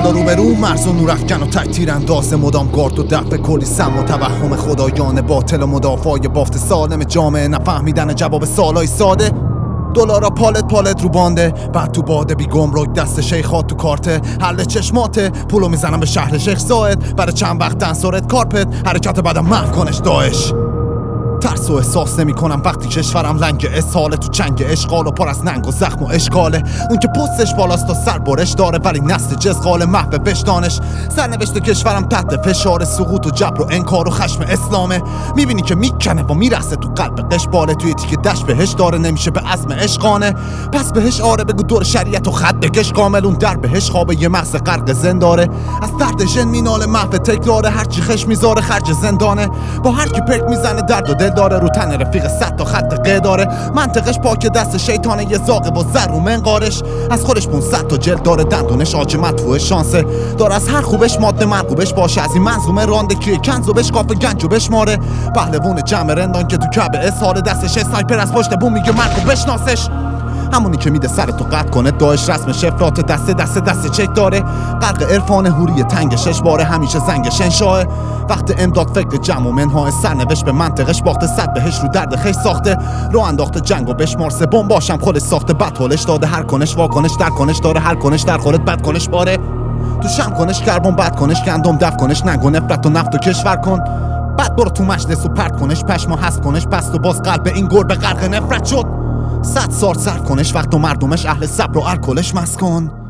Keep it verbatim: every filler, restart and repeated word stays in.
بالا رو به رو مرز و نورافکن و تک تیر انداز مدام گارد و دفع کلی سم و توهم خدایان باطل و مدافعای بافت سالم جامعه نفهمیدن جواب سوالای ساده. دلارا پالت پالت رو بانده بعد تو باده بی گمرک دست شیخات تو کارته حل چشماته پولو میزنم به شهر شیخ زاید برای چند وقت انصارت کارپت حرکت بعدم محو کنش داعش. ترس و احساس نمی کنم وقتی کشورم لنگ اسحاله تو چنگ اشغال و پر از ننگ و زخم و اشکاله. اون که پستش بالاست و سر برش داره ولی نسل جزغال محو بشدانش. سرنوشت کشورم تحت فشار سقوط و جبر و انکار و خشم اسلامه. میبینی که میکنه و میرسه تو قلب قشباله توی تیک دشت بهش داره نمیشه به عزم عشقانه. پس بهش آره بگو دور شریعت و خط بکش کامل اون در بهش خوابه یه مغز غرق زنداره. از درد ژن میناله محو تکراره هرچی خش میذاره خرج زندانه. با هر کی پک میزنه درد و دل داره رو تن رفیق صد تا خط قه داره. منطقش پاک دست شیطانه یه زاغه و زر و منقارش. از خودش پونصد تا جلد داره دندونش آج مدفوع شانسه داره از هر خوبش ماده مرغوبش باشه از این منظومه رانده که کنزو بش کافه گنجو بشماره. پهلوون جمع رندان که تو کعبه اسحال دستش اسنایپر از پشت بوم میگه مرگو بشناسش. همونی که میده سر تو قطع کنه داعش رسم شفرات دسته دسته دسته چک داره. غرق عرفان هوری تنگ شش باره همیشه زنگش انشاه. وقت امداد فکر جمع و منهای سرنوشت به منطقش باخته صد بهش رو درد خیش ساخته. رو انداخته جنگ و بشمار سه بمب باشم خودش ساخته بد حالش داده هر کنش واکنش در کنش داره هر کنش در خودت بد کنش باره. تو شم کنش کربن بد کنش گندم دف کنش ننگ و نفرت و نفت و کشور کن. بعد برو تو مجلس و پرت کنش پشما هست کنش پس تو باز قلب این گربه غرق نفرت شد. صد سال صرف کنش وقت و مردمش اهل صبر و الکلش مسکن.